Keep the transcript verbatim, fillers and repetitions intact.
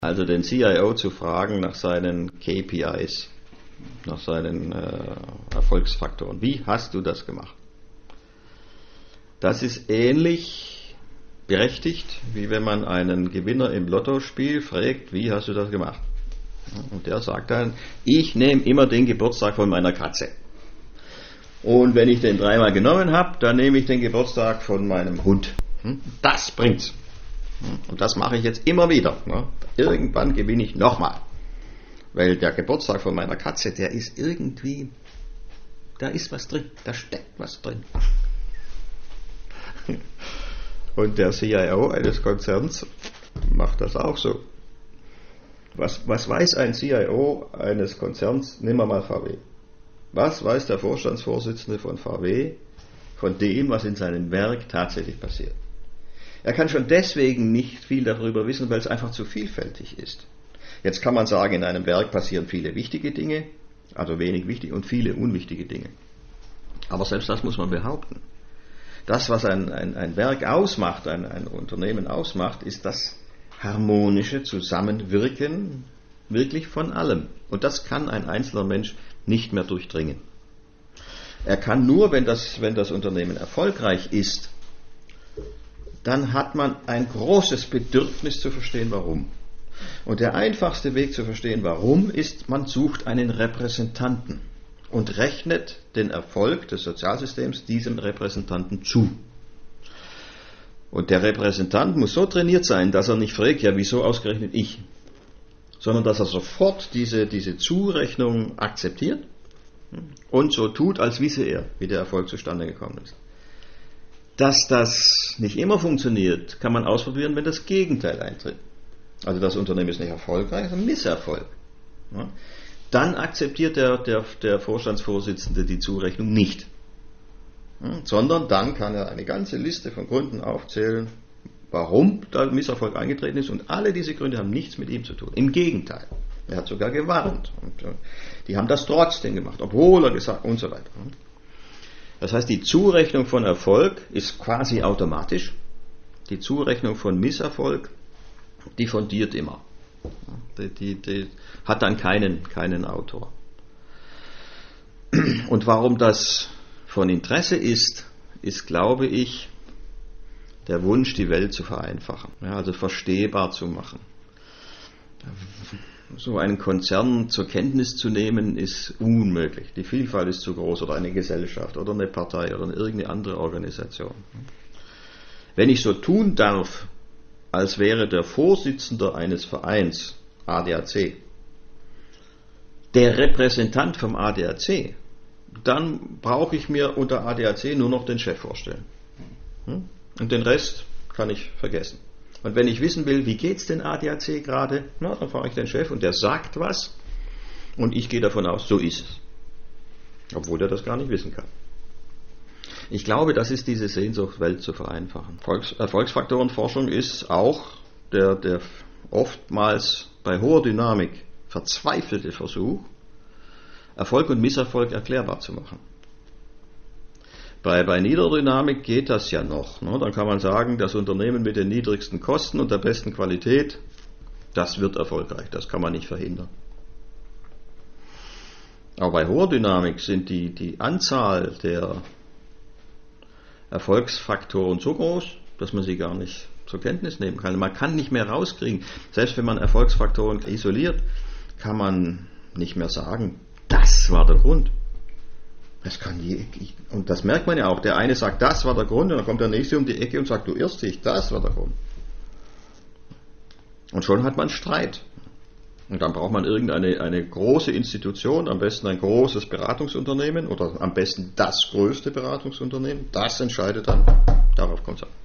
Also den C I O zu fragen nach seinen K P Is, nach seinen äh, Erfolgsfaktoren. Wie hast du das gemacht? Das ist ähnlich berechtigt, wie wenn man einen Gewinner im Lottospiel fragt, wie hast du das gemacht? Und der sagt dann, ich nehme immer den Geburtstag von meiner Katze. Und wenn ich den dreimal genommen habe, dann nehme ich den Geburtstag von meinem Hund. Das bringt's. Und das mache ich jetzt immer wieder. Irgendwann gewinne ich nochmal. Weil der Geburtstag von meiner Katze, der ist irgendwie, da ist was drin, da steckt was drin. Und der C I O eines Konzerns macht das auch so. Was, was weiß ein C I O eines Konzerns? Nehmen wir mal V W. Was weiß der Vorstandsvorsitzende von V W von dem, was in seinem Werk tatsächlich passiert? Er kann schon deswegen nicht viel darüber wissen, weil es einfach zu vielfältig ist. Jetzt kann man sagen, in einem Werk passieren viele wichtige Dinge, also wenig wichtig und viele unwichtige Dinge. Aber selbst das muss man behaupten. Das, was ein, ein, ein Werk ausmacht, ein, ein Unternehmen ausmacht, ist das harmonische Zusammenwirken wirklich von allem. Und das kann ein einzelner Mensch nicht mehr durchdringen. Er kann nur, wenn das, wenn das Unternehmen erfolgreich ist, dann hat man ein großes Bedürfnis zu verstehen, warum. Und der einfachste Weg zu verstehen, warum, ist, man sucht einen Repräsentanten und rechnet den Erfolg des Sozialsystems diesem Repräsentanten zu. Und der Repräsentant muss so trainiert sein, dass er nicht fragt, ja, wieso ausgerechnet ich? Sondern dass er sofort diese, diese Zurechnung akzeptiert und so tut, als wisse er, wie der Erfolg zustande gekommen ist. Dass das nicht immer funktioniert, kann man ausprobieren, wenn das Gegenteil eintritt. Also das Unternehmen ist nicht erfolgreich, sondern Misserfolg. Ja? Dann akzeptiert der, der, der Vorstandsvorsitzende die Zurechnung nicht. Ja? Sondern dann kann er eine ganze Liste von Gründen aufzählen, warum der Misserfolg eingetreten ist. Und alle diese Gründe haben nichts mit ihm zu tun. Im Gegenteil. Er hat sogar gewarnt. Und äh, die haben das trotzdem gemacht, obwohl er gesagt und so weiter. Das heißt, die Zurechnung von Erfolg ist quasi automatisch. Die Zurechnung von Misserfolg, die fundiert immer. Die, die, die hat dann keinen, keinen Autor. Und warum das von Interesse ist, ist, glaube ich, der Wunsch, die Welt zu vereinfachen, ja, also verstehbar zu machen. So einen Konzern zur Kenntnis zu nehmen, ist unmöglich. Die Vielfalt ist zu groß, oder eine Gesellschaft oder eine Partei oder irgendeine andere Organisation. Wenn ich so tun darf, als wäre der Vorsitzende eines Vereins, A D A C, der Repräsentant vom A D A C, dann brauche ich mir unter A D A C nur noch den Chef vorstellen. Und den Rest kann ich vergessen. Und wenn ich wissen will, wie geht's denn A D A C gerade, na, dann frage ich den Chef und der sagt was und ich gehe davon aus, so ist es. Obwohl er das gar nicht wissen kann. Ich glaube, das ist diese Sehnsucht, Welt zu vereinfachen. Volks- Erfolgsfaktorenforschung ist auch der, der oftmals bei hoher Dynamik verzweifelte Versuch, Erfolg und Misserfolg erklärbar zu machen. Bei, bei Niederdynamik geht das ja noch. Ne? Dann kann man sagen, das Unternehmen mit den niedrigsten Kosten und der besten Qualität, das wird erfolgreich. Das kann man nicht verhindern. Aber bei hoher Dynamik sind die, die Anzahl der Erfolgsfaktoren so groß, dass man sie gar nicht zur Kenntnis nehmen kann. Man kann nicht mehr rauskriegen. Selbst wenn man Erfolgsfaktoren isoliert, kann man nicht mehr sagen, das war der Grund. Das kann die, und das merkt man ja auch. Der eine sagt, das war der Grund, und dann kommt der nächste um die Ecke und sagt, du irrst dich, das war der Grund. Und schon hat man Streit. Und dann braucht man irgendeine eine große Institution, am besten ein großes Beratungsunternehmen oder am besten das größte Beratungsunternehmen. Das entscheidet dann, darauf kommt es an.